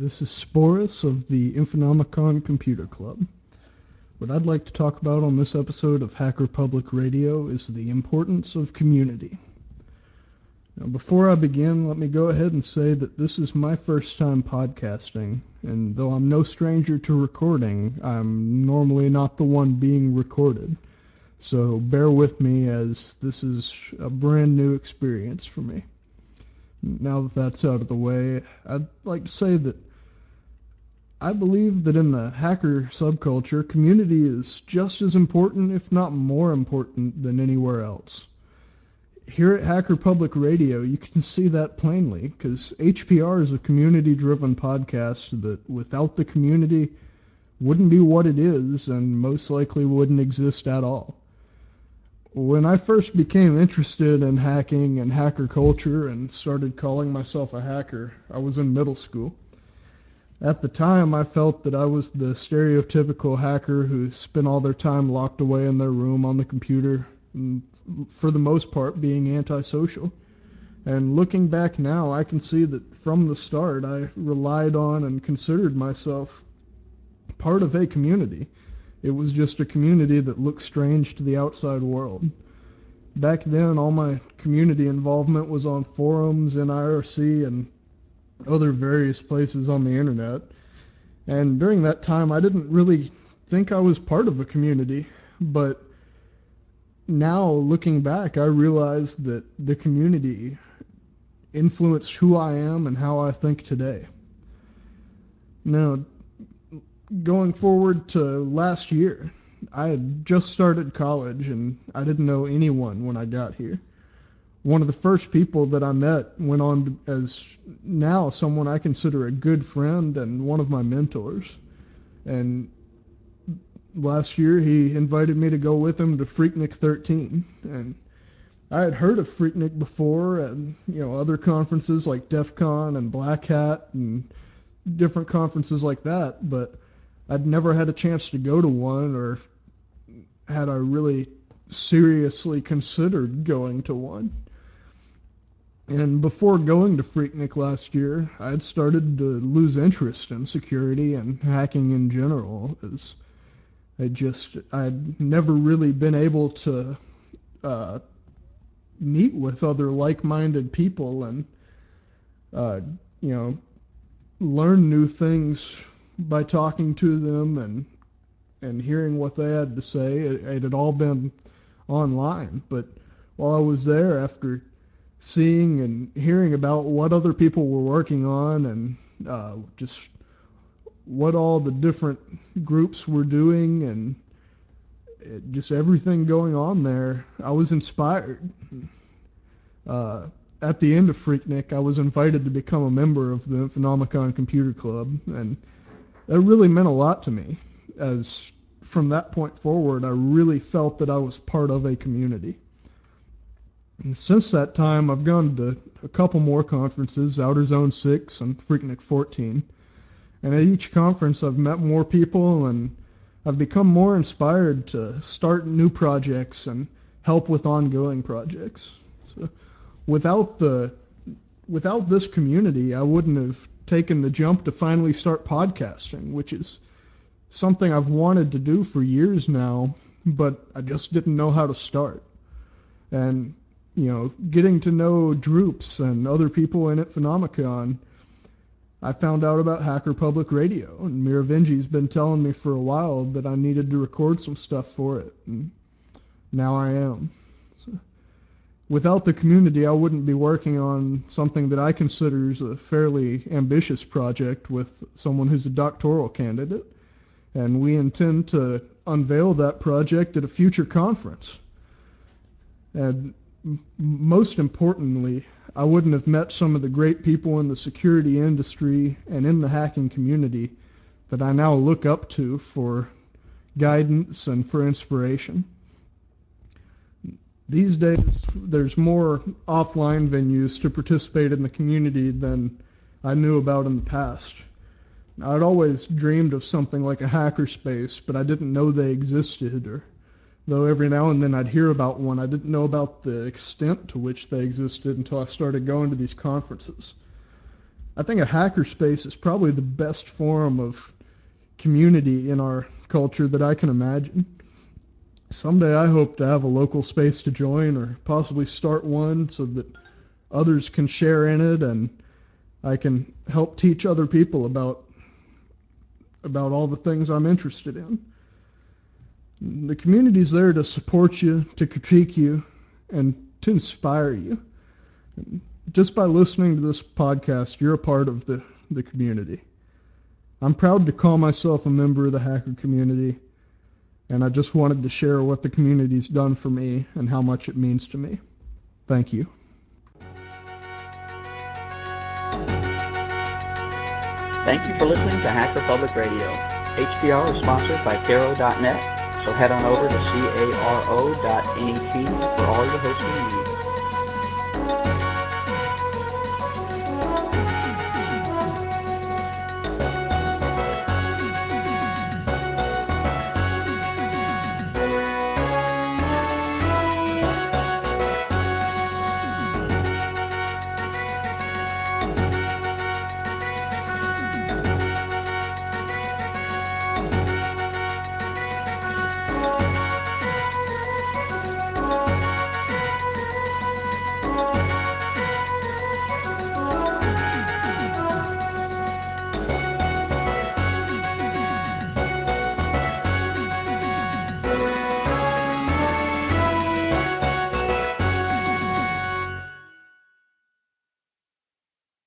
This is Sporus of the Infonomicon Computer Club. What I'd like to talk about on this episode of Hacker Public Radio is the importance of community. Now, before I begin, let me go ahead and say that this is my first time podcasting, and though I'm no stranger to recording, I'm normally not the one being recorded. So bear with me as this is a brand new experience for me. Now that that's out of the way, I'd like to say that I believe that in the hacker subculture, community is just as important, if not more important, than anywhere else. Here at Hacker Public Radio, you can see that plainly, because HPR is a community-driven podcast that, without the community, wouldn't be what it is, and most likely wouldn't exist at all. When I first became interested in hacking and hacker culture and started calling myself a hacker, I was in middle school. At the time, I felt that I was the stereotypical hacker who spent all their time locked away in their room on the computer, and for the most part being antisocial. And looking back now, I can see that from the start, I relied on and considered myself part of a community. It was just a community that looked strange to the outside world. Back then, all my community involvement was on forums in IRC and other various places on the internet. And during that time, I didn't really think I was part of a community. But now, looking back, I realized that the community influenced who I am and how I think today. Now, going forward to last year, I had just started college and I didn't know anyone when I got here. One of the first people that I met went on as now someone I consider a good friend and one of my mentors. And last year he invited me to go with him to Freaknik 13. And I had heard of Freaknik before and, other conferences like DEF CON and Black Hat and different conferences like that, but I'd never had a chance to go to one, or had I really seriously considered going to one. And before going to Freaknik last year, I'd started to lose interest in security and hacking in general, as I'd never really been able to meet with other like-minded people and, learn new things by talking to them and hearing what they had to say. It had all been online, but while I was there, after seeing and hearing about what other people were working on and just what all the different groups were doing and just everything going on there, I was inspired. At the end of Freaknik, I was invited to become a member of the Infonomicon Computer Club, and that really meant a lot to me, as from that point forward, I really felt that I was part of a community. And since that time, I've gone to a couple more conferences, Outer Zone 6 and Freaknik 14. And at each conference, I've met more people, and I've become more inspired to start new projects and help with ongoing projects. So without this community, I wouldn't have taken the jump to finally start podcasting, which is something I've wanted to do for years now, but I just didn't know how to start. And, getting to know Droops and other people in Infonomicon, I found out about Hacker Public Radio, and Miravenji's been telling me for a while that I needed to record some stuff for it, and now I am. So, without the community, I wouldn't be working on something that I consider is a fairly ambitious project with someone who's a doctoral candidate, and we intend to unveil that project at a future conference. And most importantly, I wouldn't have met some of the great people in the security industry and in the hacking community that I now look up to for guidance and for inspiration. These days, there's more offline venues to participate in the community than I knew about in the past. I'd always dreamed of something like a hackerspace, but I didn't know they existed, or though every now and then I'd hear about one, I didn't know about the extent to which they existed until I started going to these conferences. I think a hackerspace is probably the best form of community in our culture that I can imagine. Someday I hope to have a local space to join or possibly start one so that others can share in it and I can help teach other people about all the things I'm interested in. The community's there to support you, to critique you, and to inspire you. Just by listening to this podcast, you're a part of the community. I'm proud to call myself a member of the hacker community, and I just wanted to share what the community's done for me and how much it means to me. Thank you. Thank you for listening to Hacker Public Radio. HPR is sponsored by Caro.net, so head on over to caro.net for all your hosting needs.